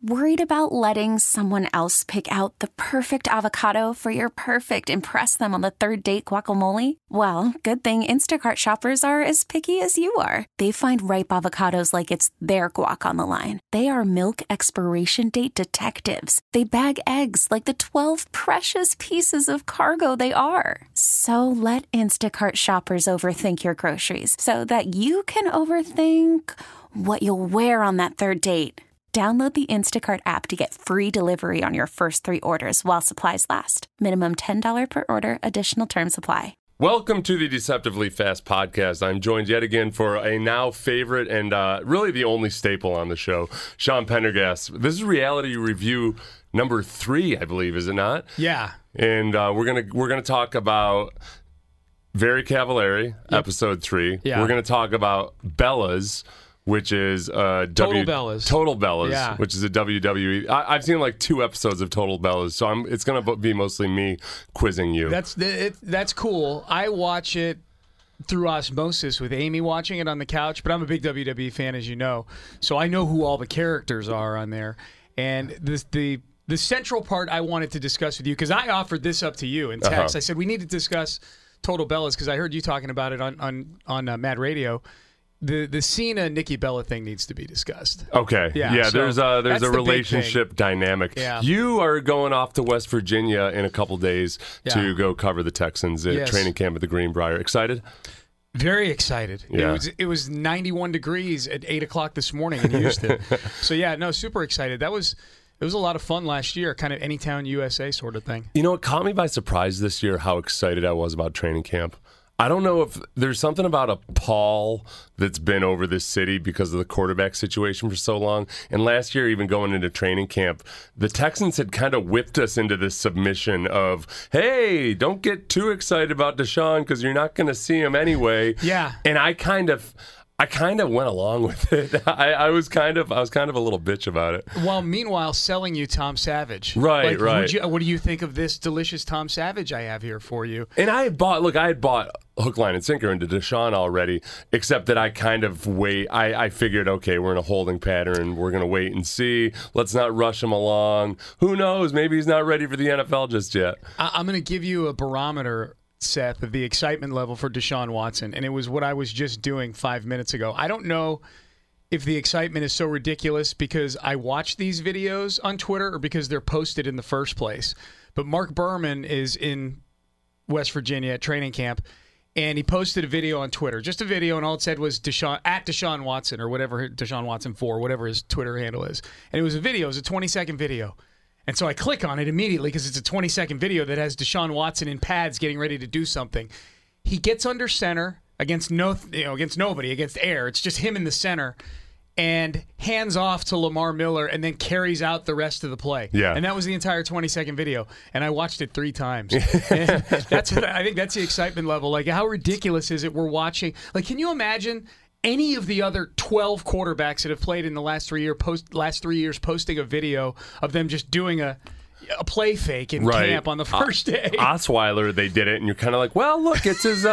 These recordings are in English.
Worried about letting someone else pick out the perfect avocado for your perfect impress them on the third date guacamole? Well, good thing Instacart shoppers are as picky as you are. They find ripe avocados like it's their guac on the line. They are milk expiration date detectives. They bag eggs like the 12 precious pieces of cargo they are. So let Instacart shoppers overthink your groceries so that you can overthink what you'll wear on that third date. Download the Instacart app to get free delivery on your first 3 orders while supplies last. Minimum $10 per order. Additional terms apply. Welcome to the Deceptively Fast podcast. I'm joined yet again for a now favorite and really the only staple on the show, Sean Pendergast. This is reality review number 3, I believe, is it not? Yeah. And we're gonna talk about Very Cavallari, episode 3. Yeah. We're gonna talk about Bellas, which is Total Bellas. Total Bellas, Yeah. which is a WWE. I've seen like 2 episodes of Total Bellas, so it's going to be mostly me quizzing you. That's cool. I watch it through osmosis with Amy watching it on the couch, but I'm a big WWE fan, as you know, so I know who all the characters are on there. And the central part I wanted to discuss with you, because I offered this up to you in text. I said we need to discuss Total Bellas because I heard you talking about it on Mad Radio. The Cena Nikki Bella thing needs to be discussed. Okay. Yeah, so there's a relationship dynamic. Yeah. You are going off to West Virginia in a couple days to go cover the Texans at training camp at the Greenbrier. Excited? Very excited. Yeah. It was 91 degrees at 8 o'clock this morning in Houston. So, super excited. It was a lot of fun last year, kind of Anytown USA sort of thing. You know, it caught me by surprise this year how excited I was about training camp. I don't know if there's something about a pall that's been over this city because of the quarterback situation for so long. And last year, even going into training camp, the Texans had kind of whipped us into this submission of, hey, don't get too excited about Deshaun because you're not going to see him anyway. Yeah. And I kind of went along with it. I was kind of a little bitch about it. While meanwhile selling you Tom Savage. Right. What do you think of this delicious Tom Savage I have here for you? And I had bought hook, line, and sinker into Deshaun already, except that I kind of I figured, okay, we're in a holding pattern. We're going to wait and see. Let's not rush him along. Who knows? Maybe he's not ready for the NFL just yet. I'm going to give you a barometer, Seth, of the excitement level for Deshaun Watson, and it was what I was just doing 5 minutes ago. I don't know if the excitement is so ridiculous because I watch these videos on Twitter or because they're posted in the first place. But Mark Berman is in West Virginia at training camp, and he posted a video on Twitter, just a video, and all it said was Deshaun Watson or whatever, Deshaun Watson 4, whatever his Twitter handle is. And it was a 20-second video. And so I click on it immediately because it's a 20-second video that has Deshaun Watson in pads getting ready to do something. He gets under center against nobody, against air. It's just him in the center, and hands off to Lamar Miller, and then carries out the rest of the play. Yeah. And that was the entire 20-second video, and I watched it 3 times. And I think that's the excitement level. Like, how ridiculous is it? We're watching. Like, can you imagine any of the other 12 quarterbacks that have played in the last 3 years posting a video of them just doing a play fake in camp on the first day? Osweiler, they did it, and you're kind of like, well, look, it's his,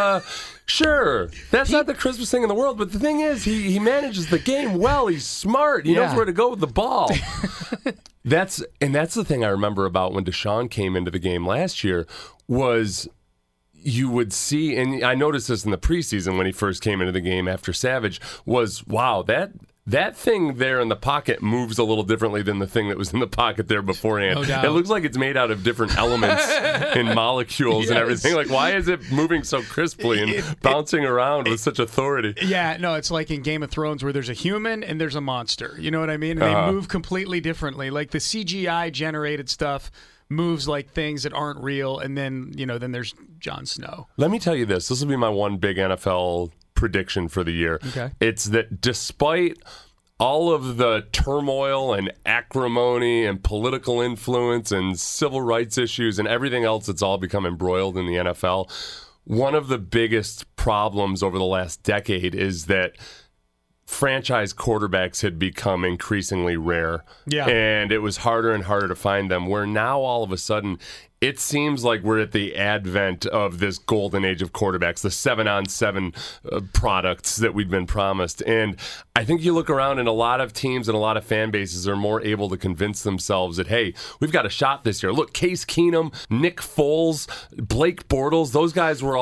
sure, that's not the crispest thing in the world, but the thing is, he manages the game well, he's smart, he knows where to go with the ball. That's the thing I remember about when Deshaun came into the game last year was you would see, and I noticed this in the preseason when he first came into the game after Savage, was, wow, that thing there in the pocket moves a little differently than the thing that was in the pocket there beforehand. No doubt. It looks like it's made out of different elements and molecules and everything. Like, why is it moving so crisply and bouncing around with such authority? Yeah, no, it's like in Game of Thrones where there's a human and there's a monster. You know what I mean? And they move completely differently. Like the CGI-generated stuff moves like things that aren't real, and then there's Jon Snow. Let me tell you this. This will be my one big NFL prediction for the year. Okay. It's that despite all of the turmoil and acrimony and political influence and civil rights issues and everything else that's all become embroiled in the NFL, one of the biggest problems over the last decade is that franchise quarterbacks had become increasingly rare. Yeah. And it was harder and harder to find them, where now all of a sudden it seems like we're at the advent of this golden age of quarterbacks, the 7-on-7 products that we've been promised. And I think you look around and a lot of teams and a lot of fan bases are more able to convince themselves that, hey, we've got a shot this year. Look, Case Keenum, Nick Foles, Blake Bortles, those guys were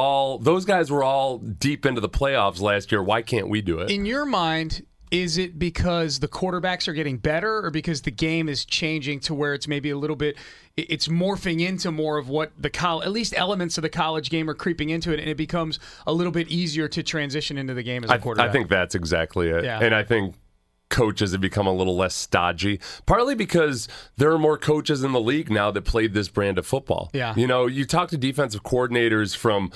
all deep into the playoffs last year. Why can't we do it? In your mind, is it because the quarterbacks are getting better or because the game is changing to where it's maybe a little bit, it's morphing into more of what the at least elements of the college game are creeping into it, and it becomes a little bit easier to transition into the game as a quarterback? I think that's exactly it. Yeah. And I think coaches have become a little less stodgy, partly because there are more coaches in the league now that played this brand of football. Yeah. You know, you talk to defensive coordinators from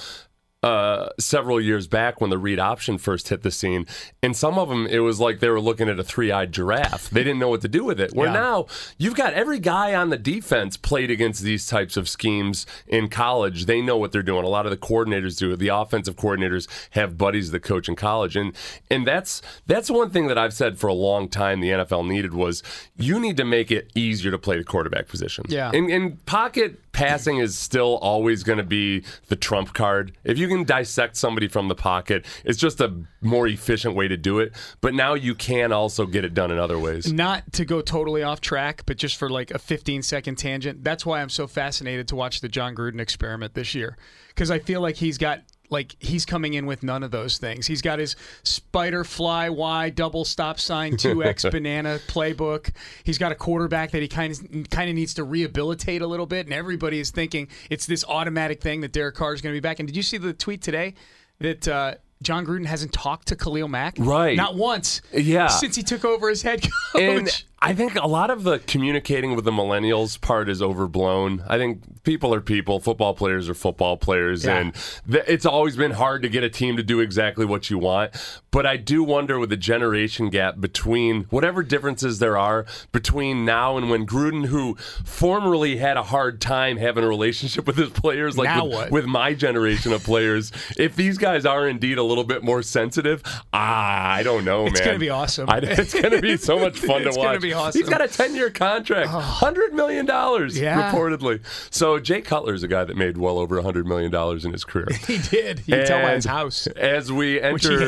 several years back when the read option first hit the scene, and some of them, it was like they were looking at a three-eyed giraffe. They didn't know what to do with it. Where now, you've got every guy on the defense played against these types of schemes in college. They know what they're doing. A lot of the coordinators do it. The offensive coordinators have buddies that coach in college. And that's one thing that I've said for a long time the NFL needed was you need to make it easier to play the quarterback position. Yeah. And pocket passing is still always going to be the trump card. If you can dissect somebody from the pocket, it's just a more efficient way to do it. But now you can also get it done in other ways. Not to go totally off track, but just for like a 15-second tangent, that's why I'm so fascinated to watch the John Gruden experiment this year. Because I feel like he's coming in with none of those things. He's got his spider fly Y double stop sign 2X banana playbook. He's got a quarterback that he kind of needs to rehabilitate a little bit, and everybody is thinking it's this automatic thing that Derek Carr is going to be back. And did you see the tweet today that John Gruden hasn't talked to Khalil Mack? Right. Not once. Yeah. Since he took over as head coach. And I think a lot of the communicating with the millennials part is overblown. I think people are people, football players are football players, and it's always been hard to get a team to do exactly what you want. But I do wonder with the generation gap between whatever differences there are between now and when Gruden, who formerly had a hard time having a relationship with his players, like with my generation of players, if these guys are indeed a little bit more sensitive, I don't know, man. It's going to be awesome. It's going to be so much fun to watch. It's going to be awesome. He's got a 10-year contract, $100 million, reportedly. So Jay Cutler's a guy that made well over $100 million in his career. He did. You can tell by his house. As we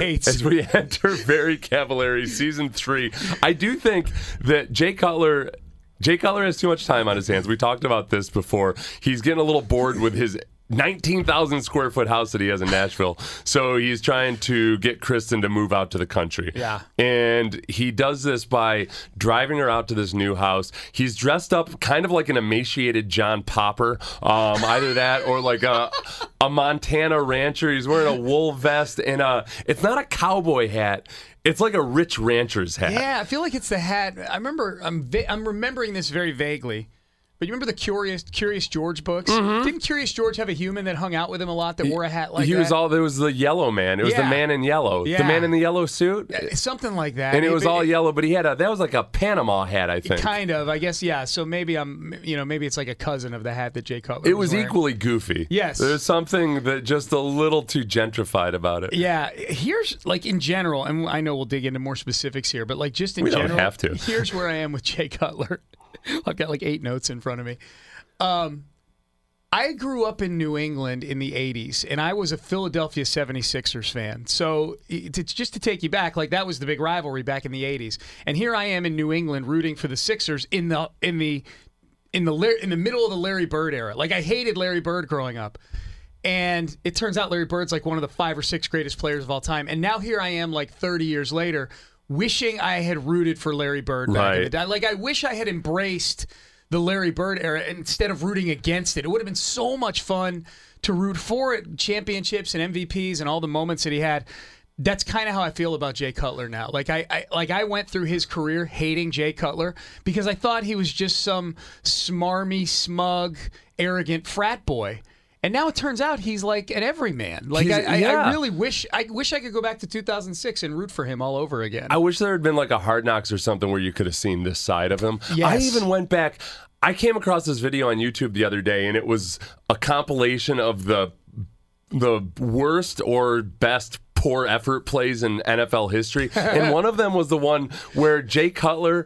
enter very Cavallari season 3, I do think that Jay Cutler has too much time on his hands. We talked about this before. He's getting a little bored with his 19,000 square foot house that he has in Nashville. So he's trying to get Kristen to move out to the country. Yeah. And he does this by driving her out to this new house. He's dressed up kind of like an emaciated John Popper. Either that or like a Montana rancher. He's wearing a wool vest and it's not a cowboy hat. It's like a rich rancher's hat. Yeah, I feel like it's the hat. I'm remembering this very vaguely. But you remember the Curious George books? Mm-hmm. Didn't Curious George have a human that hung out with him a lot that wore a hat like that? There was the yellow man. It was the man in yellow. Yeah. The man in the yellow suit? Something like that. And it was all yellow, but he had that was like a Panama hat, I think. Kind of, I guess, yeah. So maybe maybe it's like a cousin of the hat that Jay Cutler was wearing. Equally goofy. Yes. There's something that just a little too gentrified about it. Yeah. Here's, like, in general, and I know we'll dig into more specifics here, but like just in general. We don't have to. Here's where I am with Jay Cutler. I've got like 8 notes in front of me. I grew up in New England in the 80s, and I was a Philadelphia 76ers fan. So just to take you back, like that was the big rivalry back in the 80s. And here I am in New England rooting for the Sixers in the middle of the Larry Bird era. Like I hated Larry Bird growing up. And it turns out Larry Bird's like one of the 5 or 6 greatest players of all time. And now here I am like 30 years later wishing I had rooted for Larry Bird back in the day. Like I wish I had embraced the Larry Bird era instead of rooting against it. It would have been so much fun to root for it, championships and MVPs and all the moments that he had. That's kind of how I feel about Jay Cutler now. Like I went through his career hating Jay Cutler because I thought he was just some smarmy, smug, arrogant frat boy. And now it turns out he's like an everyman. Like I really wish I could go back to 2006 and root for him all over again. I wish there had been like a Hard Knocks or something where you could have seen this side of him. Yes. I even went back. I came across this video on YouTube the other day, and it was a compilation of the worst or best poor effort plays in NFL history. And one of them was the one where Jay Cutler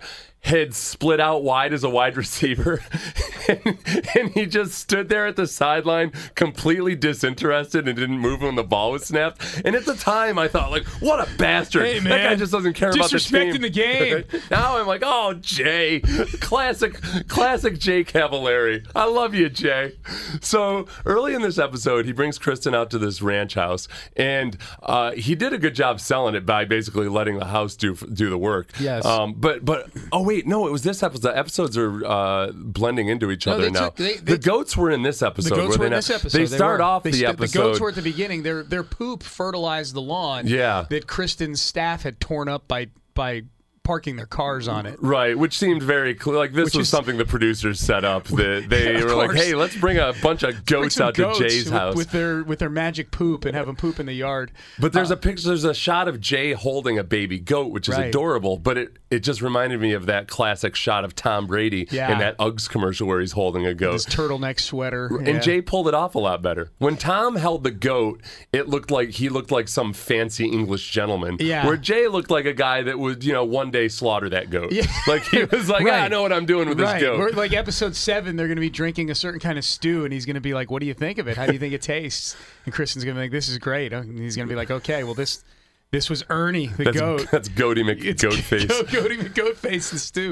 had split out wide as a wide receiver, and he just stood there at the sideline completely disinterested and didn't move when the ball was snapped. And at the time, I thought, like, what a bastard. Hey, man. That guy just doesn't care about the team. Disrespecting the game. Now I'm like, oh, Jay. Classic Jay Cavallari. I love you, Jay. So early in this episode, he brings Kristen out to this ranch house, and he did a good job selling it by basically letting the house do the work. Yes. But oh wait, no, it was this episode. The episodes are blending into each other now. The goats were in this episode. The goats were in this episode. They start off the episode. The goats were at the beginning. Their poop fertilized the lawn. Yeah. That Kristen's staff had torn up by parking their cars on it. Right, which seemed very clear. Like this was something the producers set up. That they were like, "Hey, let's bring a bunch of goats out to Jay's house with their magic poop and have them poop in the yard." But there's a picture. There's a shot of Jay holding a baby goat, which is adorable. But it just reminded me of that classic shot of Tom Brady in that Uggs commercial where he's holding a goat. His turtleneck sweater. And Jay pulled it off a lot better. When Tom held the goat, it looked like he looked like some fancy English gentleman. Yeah. Where Jay looked like a guy that would, one day slaughter that goat. Yeah. Like he was like, I know what I'm doing with this goat. Or like episode 7, they're going to be drinking a certain kind of stew, and he's going to be like, "What do you think of it? How do you think it tastes?" And Kristen's going to be like, "This is great." And he's going to be like, "Okay, well this was Ernie the goat." That's Goaty McGoatface. Goaty McGoatface the stew.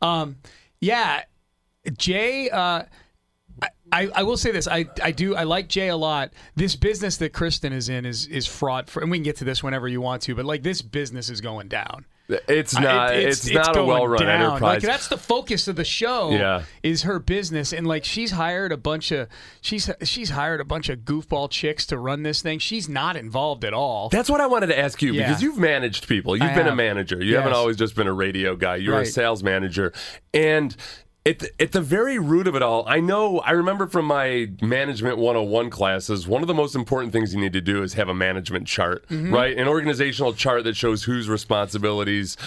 Jay. I will say this. I like Jay a lot. This business that Kristen is in is fraught and we can get to this whenever you want to, but like this business is going down. It's not a well-run enterprise. Like that's the focus of the show. Yeah. Is her business, and like she's hired a bunch of goofball chicks to run this thing. She's not involved at all. That's what I wanted to ask you because you've managed people. You've been a manager. You haven't always just been a radio guy. You're a sales manager, and at the very root of it all, I remember from my Management 101 classes, one of the most important things you need to do is have a management chart, right? An organizational chart that shows whose responsibilities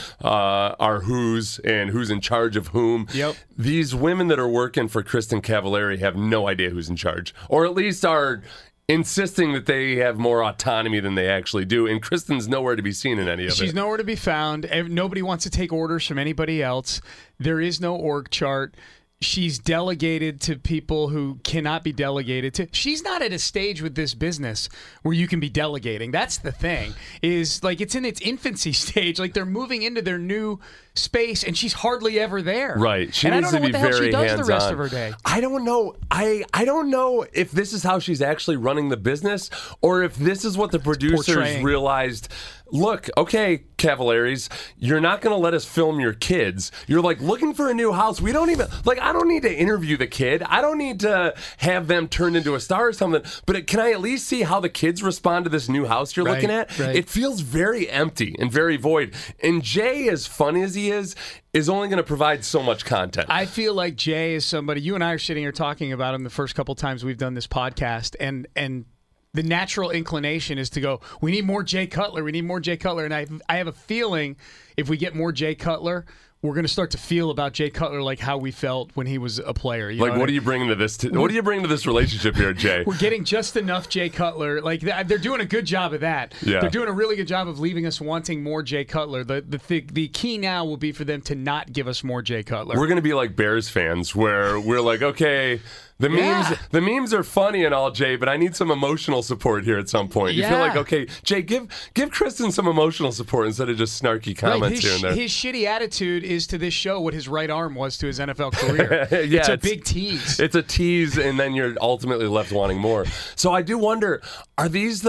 are whose and who's in charge of whom. Yep. These women that are working for Kristen Cavallari have no idea who's in charge, or at least are insisting that they have more autonomy than they actually do, and Kristen's nowhere to be seen in any of it. She's nowhere to be found. Nobody wants to take orders from anybody else. There is no org chart. She's delegated to people who cannot be delegated to. She's not at a stage with this business where you can be delegating. That's the thing. Is like it's in its infancy stage. Like they're moving into their new space, and she's hardly ever there. Right. She and needs I don't know to be what the hell very she does hands-on. the rest of her day. I don't know. I don't know if this is how she's actually running the business, or if this is what the producers realized. Look, okay, Cavallaris, you're not going to let us film your kids. You're like looking for a new house. We don't even I don't need to interview the kid. I don't need to have them turned into a star or something. But can I at least see how the kids respond to this new house you're looking at? Right. It feels very empty and very void. And Jay, as funny as he is only going to provide so much content. I feel like Jay is somebody. You and I are sitting here talking about him the first couple times we've done this podcast, and the natural inclination is to go, we need more Jay Cutler. We need more Jay Cutler. And I have a feeling if we get more Jay Cutler, we're going to start to feel about Jay Cutler like how we felt when he was a player. You know what are you bringing to this? What are you bringing to this relationship here, Jay? We're getting just enough Jay Cutler. Like they're doing a good job of that. Yeah. They're doing a really good job of leaving us wanting more Jay Cutler. The key now will be for them to not give us more Jay Cutler. We're going to be like Bears fans, where we're like, okay. The memes are funny and all, Jay, but I need some emotional support here at some point. You feel like, okay, Jay, give Kristen some emotional support instead of just snarky comments here and there. His shitty attitude is to this show what his right arm was to his NFL career. It's a big tease. It's a tease, and then you're ultimately left wanting more. So I do wonder, are these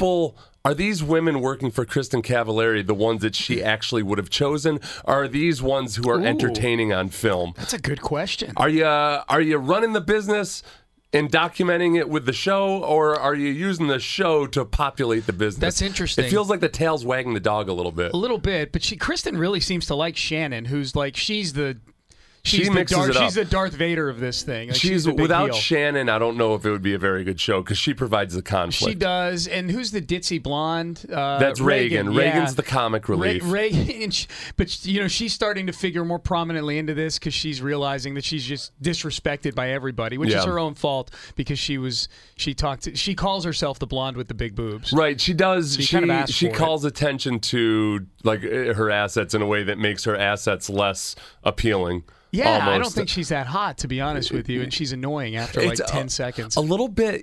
women working for Kristen Cavallari the ones that she actually would have chosen? Or are these ones who are entertaining on film? That's a good question. Are you running the business and documenting it with the show, or are you using the show to populate the business? That's interesting. It feels like the tail's wagging the dog a little bit. A little bit, but Kristen really seems to like Shannon, who's like she's the She's she mixes it up. She's the Darth Vader of this thing. Like, she's the big without heel. Shannon, I don't know if it would be a very good show because she provides the conflict. She does. And who's the ditzy blonde? That's Reagan. Yeah. Reagan's the comic relief. Reagan, but she's starting to figure more prominently into this because she's realizing that she's just disrespected by everybody, which is her own fault because she calls herself the blonde with the big boobs. Right, she does. So she calls attention to like her assets in a way that makes her assets less appealing. Yeah, almost. I don't think she's that hot, to be honest with you, and she's annoying after like 10 seconds. A little bit,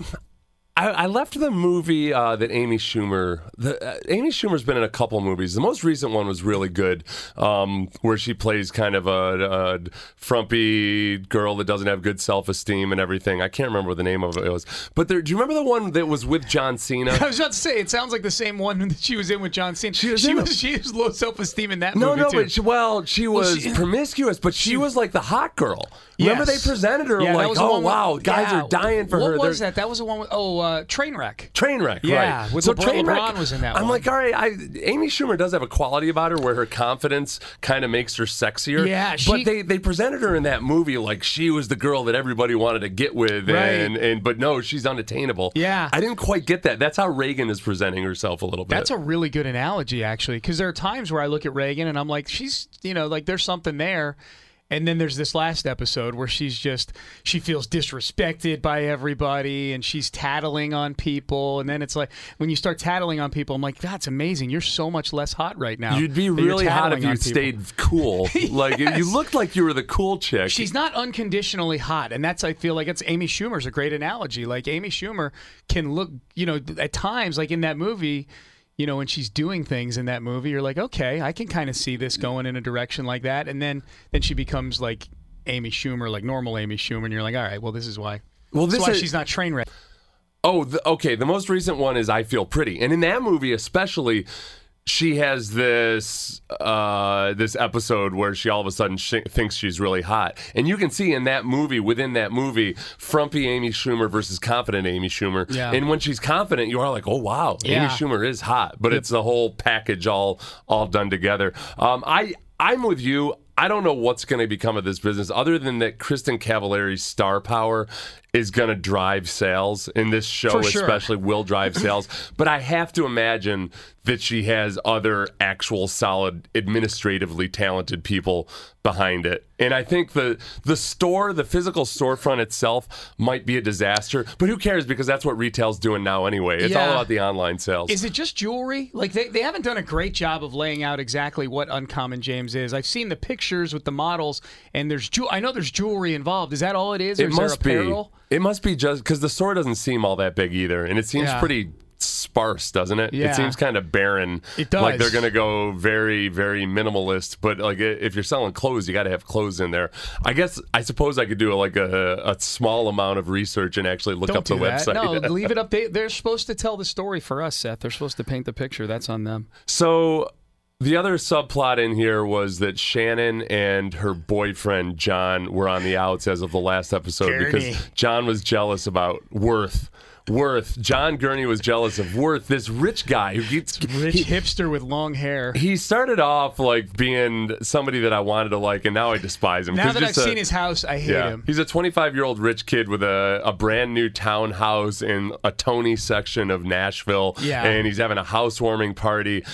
I left the movie that Amy Schumer. Amy Schumer's been in a couple movies. The most recent one was really good, where she plays kind of a frumpy girl that doesn't have good self-esteem and everything. I can't remember what the name of it was. But do you remember the one that was with John Cena? I was about to say, it sounds like the same one that she was in with John Cena. She was low self-esteem in that movie, too. But she was promiscuous, but she was like the hot girl. Remember they presented her like, oh, wow, guys are dying for her. What was that? That was the one with, Trainwreck. Trainwreck, yeah, right. With so LeBron was in that one. I'm like, all right, Amy Schumer does have a quality about her where her confidence kind of makes her sexier. Yeah, but they presented her in that movie like she was the girl that everybody wanted to get with, right. but no, she's unattainable. Yeah. I didn't quite get that. That's how Reagan is presenting herself a little bit. That's a really good analogy, actually, because there are times where I look at Reagan and I'm like, she's, like there's something there. And then there's this last episode where she feels disrespected by everybody and she's tattling on people. And then it's like, when you start tattling on people, I'm like, that's amazing. You're so much less hot right now. You'd be really hot if you stayed cool. Like, you looked like you were the cool chick. She's not unconditionally hot. And I feel like Amy Schumer's a great analogy. Like, Amy Schumer can look, at times, like in that movie, when she's doing things in that movie, you're like, okay, I can kind of see this going in a direction like that. And then she becomes like Amy Schumer, like normal Amy Schumer. And you're like, all right, well, this is why. Well, this is why she's not Trainwreck. Oh, okay. The most recent one is I Feel Pretty. And in that movie especially, she has this episode where she all of a sudden thinks she's really hot. And you can see within that movie, frumpy Amy Schumer versus confident Amy Schumer. Yeah. And when she's confident, you are like, oh, wow, Amy Schumer is hot. But it's the whole package all done together. I'm with you. I don't know what's going to become of this business other than that Kristen Cavallari's star power is going to drive sales, and this show especially will drive sales. But I have to imagine that she has other actual solid, administratively talented people behind it. And I think the physical storefront itself might be a disaster, but who cares, because that's what retail's doing now anyway. It's all about the online sales. Is it just jewelry? Like, they haven't done a great job of laying out exactly what Uncommon James is. I've seen the pictures with the models, and I know there's jewelry involved. Is that all it is, or is there apparel? It must be just because the store doesn't seem all that big either, and it seems pretty sparse, doesn't it? Yeah. It seems kind of barren. It does. Like they're going to go very, very minimalist, but like if you're selling clothes, you got to have clothes in there. I suppose I could do a small amount of research and actually look up the website. No, leave it up. They're supposed to tell the story for us, Seth. They're supposed to paint the picture. That's on them. So the other subplot in here was that Shannon and her boyfriend, John, were on the outs as of the last episode because John was jealous about Worth. John Gurney was jealous of Worth, this rich guy who gets hipster with long hair. He started off like being somebody that I wanted to like, and now I despise him. Now that I've seen his house, I hate him. He's a 25-year-old rich kid with a brand new townhouse in a Tony section of Nashville, and he's having a housewarming party.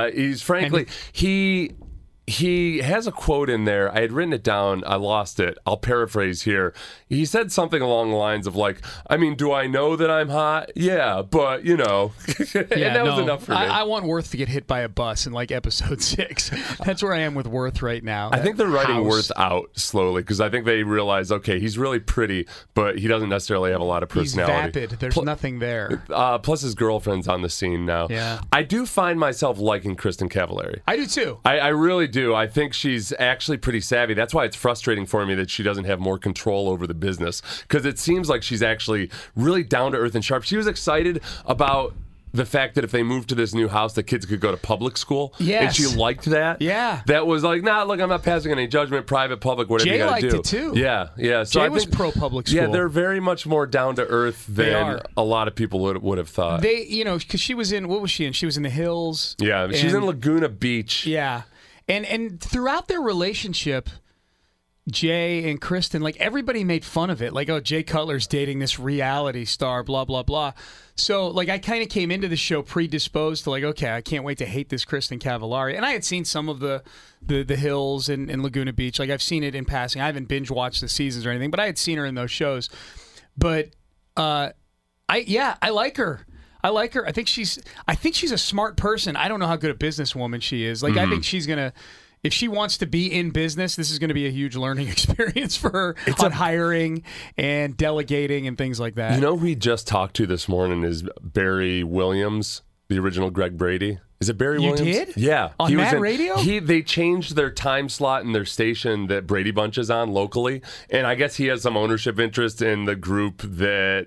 He has a quote in there. I had written it down. I lost it. I'll paraphrase here. He said something along the lines of like, I mean, do I know that I'm hot? Yeah, but, and that was enough for me. I want Worth to get hit by a bus in like episode 6. That's where I am with Worth right now. I think they're writing Worth out slowly because I think they realize, okay, he's really pretty, but he doesn't necessarily have a lot of personality. He's vapid. There's nothing there. Plus his girlfriend's on the scene now. Yeah. I do find myself liking Kristen Cavallari. I do too. I really do. I think she's actually pretty savvy. That's why it's frustrating for me that she doesn't have more control over the business, because it seems like she's actually really down to earth and sharp. She was excited about the fact that if they moved to this new house, the kids could go to public school. Yes. And she liked that. Yeah. That was like, look, I'm not passing any judgment, private, public, whatever Jay you got to do. liked it too. Yeah. So Jay was pro-public school. Yeah, they're very much more down to earth than a lot of people would have thought. They, because she was in, what was she in? She was in the Hills. Yeah, she's in Laguna Beach. Yeah. And throughout their relationship, Jay and Kristen, like everybody made fun of it. Like, oh, Jay Cutler's dating this reality star, blah, blah, blah. So, like, I kind of came into the show predisposed to, like, okay, I can't wait to hate this Kristen Cavallari. And I had seen some of the Hills and Laguna Beach. Like, I've seen it in passing. I haven't binge-watched the seasons or anything, but I had seen her in those shows. But, I like her. I like her. I think she's a smart person. I don't know how good a businesswoman she is. Like, I think she's going to... If she wants to be in business, this is going to be a huge learning experience for her on hiring and delegating and things like that. You know who we just talked to this morning is Barry Williams, the original Greg Brady. Is it Barry Williams? You did? Yeah. On Mad Radio? They changed their time slot in their station that Brady Bunch is on locally, and I guess he has some ownership interest in the group that...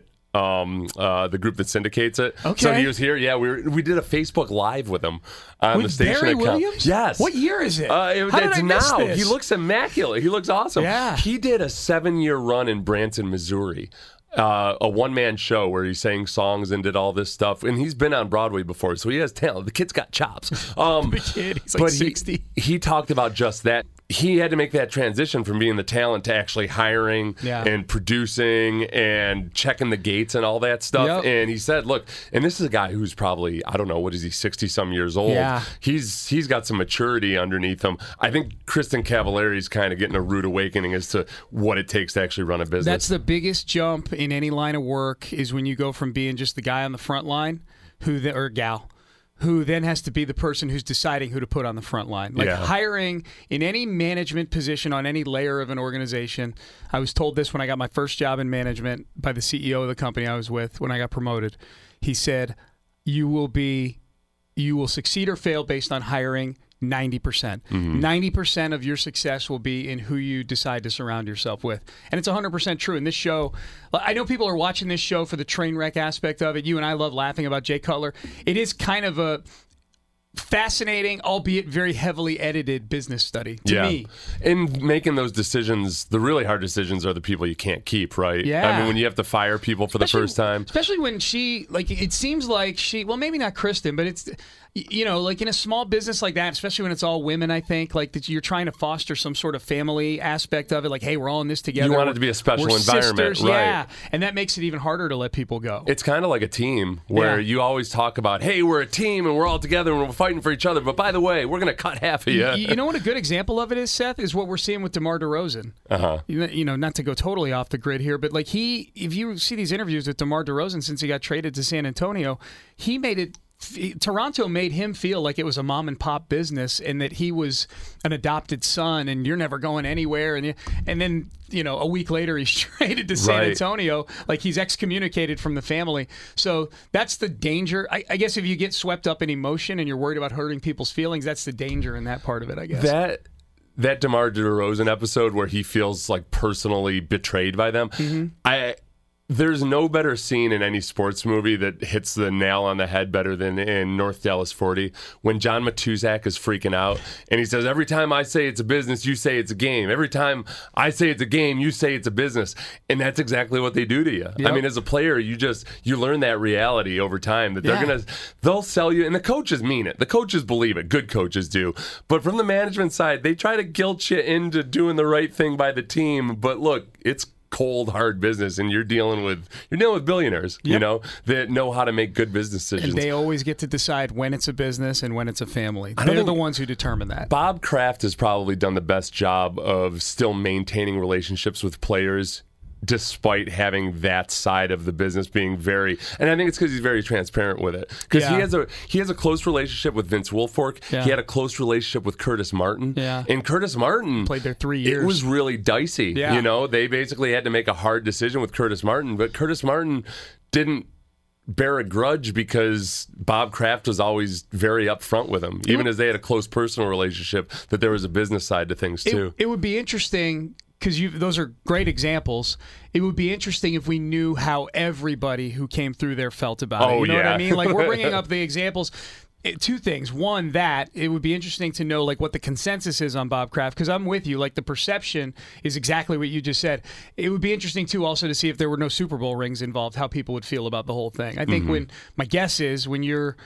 the group that syndicates it. Okay. So he was here. Yeah, we did a Facebook Live with him on with the station Barry account. Williams? Yes. What year is it? How did I miss this? He looks immaculate. He looks awesome. Yeah. He did a 7-year run in Branson, Missouri. A one-man show where he sang songs and did all this stuff. And he's been on Broadway before, so he has talent. The kid's got chops. The kid, he's like 60. He talked about just that. He had to make that transition from being the talent to actually hiring and producing and checking the gates and all that stuff. Yep. And he said, look, and this is a guy who's probably, I don't know, what is he, 60-some years old? Yeah. He's got some maturity underneath him. I think Kristen Cavallari's kind of getting a rude awakening as to what it takes to actually run a business. That's the biggest jump in any line of work is when you go from being just the guy on the front line or gal who then has to be the person who's deciding who to put on the front line. Like hiring in any management position on any layer of an organization. I was told this when I got my first job in management by the CEO of the company I was with when I got promoted. He said, you will succeed or fail based on hiring 90%. 90% of your success will be in who you decide to surround yourself with. And it's 100% true. In this show, I know people are watching this show for the train wreck aspect of it. You and I love laughing about Jay Cutler. It is kind of a fascinating, albeit very heavily edited business study to me. And making those decisions, the really hard decisions are the people you can't keep, right? Yeah. I mean, when you have to fire people for the first time. Especially when she, like, it seems like she, well, maybe not Kristen, but it's, you know, like in a small business like that, especially when it's all women, I think, like that you're trying to foster some sort of family aspect of it. Like, hey, we're all in this together. You want it to be a special we're environment, sisters. right? Yeah. And that makes it even harder to let people go. It's kind of like a team where you always talk about, hey, we're a team and we're all together and we're fighting for each other. But by the way, we're going to cut half of you. You know what a good example of it is, Seth, is what we're seeing with DeMar DeRozan. You know, not to go totally off the grid here, but like if you see these interviews with DeMar DeRozan since he got traded to San Antonio, he made it. Toronto made him feel like it was a mom and pop business and that he was an adopted son and you're never going anywhere. And then, you know, a week later he's traded to San Antonio, like he's excommunicated from the family. So that's the danger. I guess if you get swept up in emotion and you're worried about hurting people's feelings, that's the danger in that part of it, I guess. That DeMar DeRozan episode where he feels like personally betrayed by them, there's no better scene in any sports movie that hits the nail on the head better than in North Dallas 40 when John Matuszak is freaking out and he says, every time I say it's a business, you say it's a game. Every time I say it's a game, you say it's a business. And that's exactly what they do to you. Yep. I mean, as a player, you learn that reality over time that they'll sell you, and the coaches mean it. The coaches believe it. Good coaches do. But from the management side, they try to guilt you into doing the right thing by the team. But look, it's cold, hard business, and you're dealing with billionaires, you know, that know how to make good business decisions. And they always get to decide when it's a business and when it's a family. They're the ones who determine that. Bob Kraft has probably done the best job of still maintaining relationships with players despite having that side of the business being very, and I think it's because he's very transparent with it. Because he has a close relationship with Vince Wilfork. Yeah. He had a close relationship with Curtis Martin. Yeah. And Curtis Martin played there 3 years. It was really dicey. Yeah. You know, they basically had to make a hard decision with Curtis Martin, but Curtis Martin didn't bear a grudge because Bob Kraft was always very upfront with him, even as they had a close personal relationship, that there was a business side to things too. It would be interesting, because those are great examples. It would be interesting if we knew how everybody who came through there felt about it. You know what I mean? Like, we're bringing up the examples. Two things. One, that it would be interesting to know like what the consensus is on Bob Kraft, because I'm with you. Like, the perception is exactly what you just said. It would be interesting too also to see if there were no Super Bowl rings involved, how people would feel about the whole thing. I think my guess is when you're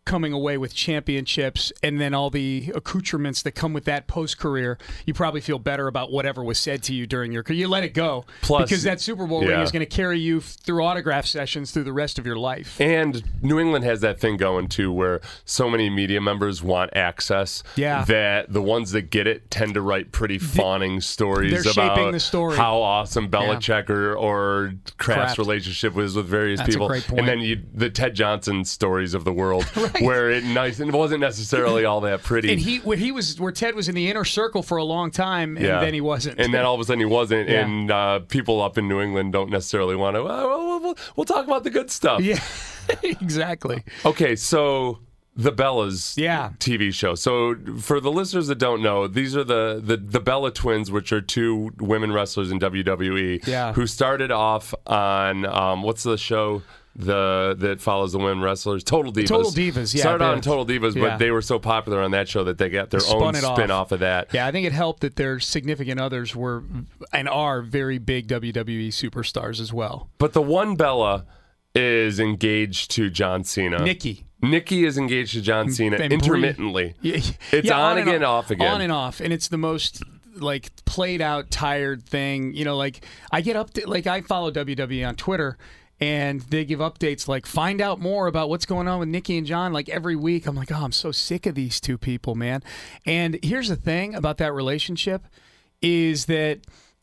coming away with championships and then all the accoutrements that come with that post-career, you probably feel better about whatever was said to you during your career. You let it go. Plus, because that Super Bowl ring is going to carry you through autograph sessions through the rest of your life. And New England has that thing going, too, where so many media members want access that the ones that get it tend to write pretty fawning stories about the story. How awesome Belichick or Kraft's relationship was with various people. A great point. And then the Ted Johnson stories of the world. Where it wasn't necessarily all that pretty. And where Ted was in the inner circle for a long time, and then he wasn't. And then all of a sudden he wasn't. Yeah. And people up in New England don't necessarily want to. We'll talk about the good stuff. Yeah, exactly. Okay, so the Bellas TV show. So for the listeners that don't know, these are the Bella twins, which are two women wrestlers in WWE who started off on what's the show? That follows the women wrestlers, Total Divas. Total Divas, Started on Total Divas, but they were so popular on that show that they got their own spin-off of that. Yeah, I think it helped that their significant others were and are very big WWE superstars as well. But the one Bella is engaged to John Cena. Nikki is engaged to John Cena intermittently. It's on again, off again. On and off, and it's the most played out, tired thing. I get up to, I follow WWE on Twitter. And they give updates like, find out more about what's going on with Nikki and John, every week. I'm like, I'm so sick of these two people, man. And here's the thing about that relationship is that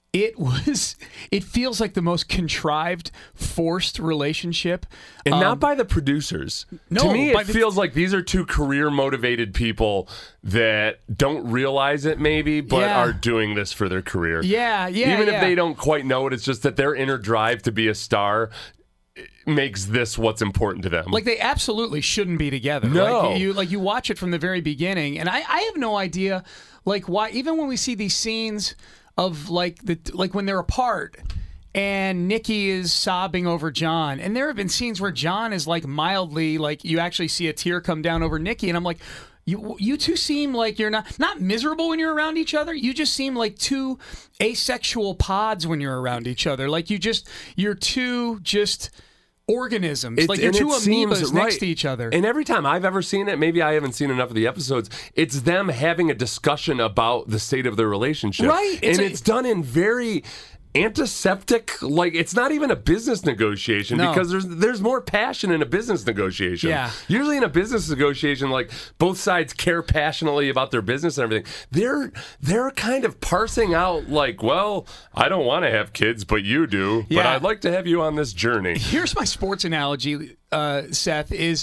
it feels like the most contrived, forced relationship. And not by the producers. No, to me, it feels like these are two career-motivated people that don't realize it maybe, but are doing this for their career. Even if they don't quite know it, it's just that their inner drive to be a star makes this what's important to them. They absolutely shouldn't be together. No. You watch it from the very beginning, and I have no idea why, even when we see these scenes of when they're apart and Nikki is sobbing over John, and there have been scenes where John is mildly you actually see a tear come down over Nikki, and I'm like, you two seem like you're not miserable when you're around each other. You just seem like two asexual pods when you're around each other. You're two just organisms. You're two amoebas next to each other. And every time I've ever seen it, maybe I haven't seen enough of the episodes, it's them having a discussion about the state of their relationship. Right. It's done in very antiseptic, it's not even a business negotiation because there's more passion in a business negotiation. Yeah. Usually in a business negotiation, both sides care passionately about their business and everything. They're kind of parsing out well, I don't want to have kids, but you do. But I'd like to have you on this journey. Here's my sports analogy, Seth, is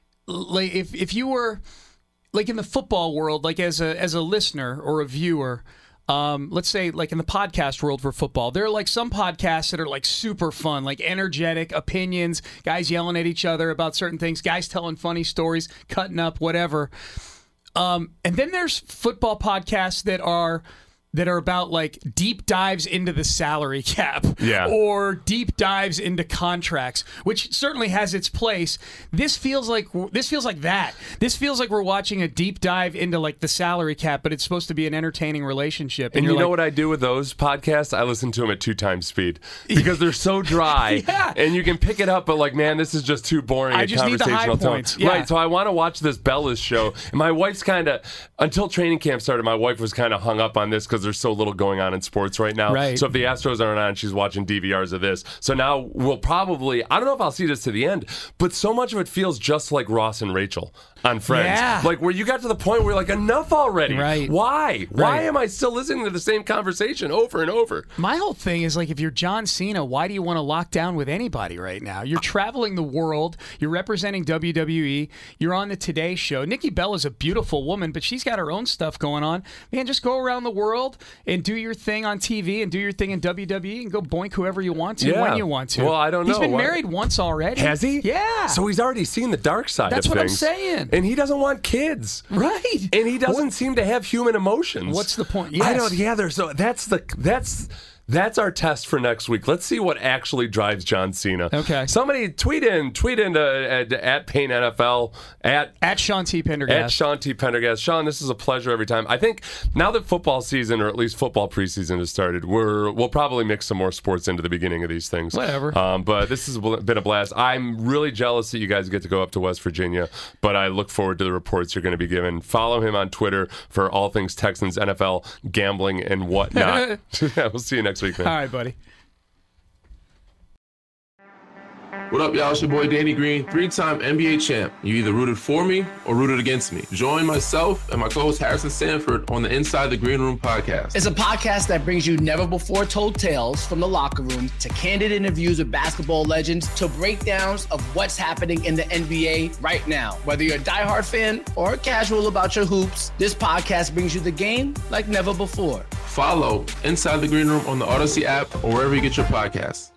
if you were in the football world, as a listener or a viewer. Let's say in the podcast world for football, there are some podcasts that are super fun, energetic opinions, guys yelling at each other about certain things, guys telling funny stories, cutting up, whatever. And then there's football podcasts that are about deep dives into the salary cap or deep dives into contracts, which certainly has its place. This feels like that. This feels like we're watching a deep dive into the salary cap, but it's supposed to be an entertaining relationship. And you know what I do with those podcasts? I listen to them at 2 times speed because they're so dry and you can pick it up, but man, this is just too boring. I just need the high points. Right. So I want to watch this Bella's show. And my wife's until training camp started, my wife was kind of hung up on this because there's so little going on in sports right now. Right. So if the Astros aren't on, she's watching DVRs of this. So now we'll probably, I don't know if I'll see this to the end, but so much of it feels just like Ross and Rachel on Friends. Yeah. Where you got to the point where enough already. Right. Why? Why am I still listening to the same conversation over and over? My whole thing is if you're John Cena, why do you want to lock down with anybody right now? You're traveling the world. You're representing WWE. You're on the Today Show. Nikki Bella's a beautiful woman, but she's got her own stuff going on. Man, just go around the world and do your thing on TV and do your thing in WWE and go boink whoever you want to when you want to. Well, I don't know. He's been married once already. Has he? Yeah. So he's already seen the dark side That's of what things. I'm saying. And he doesn't want kids. Right. And he doesn't seem to have human emotions. What's the point? Yes. I don't. Yeah. That's That's our test for next week. Let's see what actually drives John Cena. Okay. Somebody tweet in at Payne NFL, at Sean T. Pendergast. At Sean T. Pendergast. Sean, this is a pleasure every time. I think now that football season, or at least football preseason, has started, we'll probably mix some more sports into the beginning of these things. Whatever. But this has been a blast. I'm really jealous that you guys get to go up to West Virginia, but I look forward to the reports you're going to be given. Follow him on Twitter for all things Texans, NFL, gambling, and whatnot. We'll see you next week, man. All right, buddy. What up, y'all? It's your boy Danny Green, 3-time NBA champ. You either rooted for me or rooted against me. Join myself and my co-host Harrison Sanford on the Inside the Green Room podcast. It's a podcast that brings you never-before-told tales from the locker room to candid interviews with basketball legends to breakdowns of what's happening in the NBA right now. Whether you're a diehard fan or casual about your hoops, this podcast brings you the game like never before. Follow Inside the Green Room on the Odyssey app or wherever you get your podcasts.